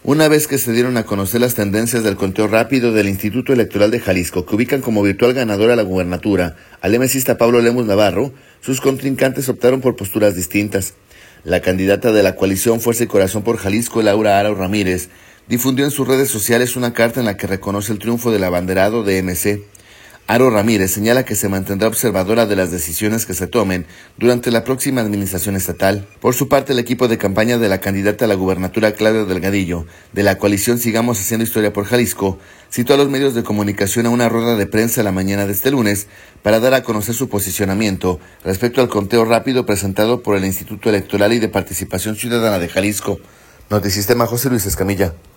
Una vez que se dieron a conocer las tendencias del conteo rápido del Instituto Electoral de Jalisco, que ubican como virtual ganadora a la gubernatura al MCista Pablo Lemus Navarro, sus contrincantes optaron por posturas distintas. La candidata de la coalición Fuerza y Corazón por Jalisco, Laura Aro Ramírez, difundió en sus redes sociales una carta en la que reconoce el triunfo del abanderado de MC. Aro Ramírez señala que se mantendrá observadora de las decisiones que se tomen durante la próxima administración estatal. Por su parte, el equipo de campaña de la candidata a la gubernatura Claudia Delgadillo, de la coalición Sigamos Haciendo Historia por Jalisco, citó a los medios de comunicación a una rueda de prensa la mañana de este lunes para dar a conocer su posicionamiento respecto al conteo rápido presentado por el Instituto Electoral y de Participación Ciudadana de Jalisco. Notisistema, José Luis Escamilla.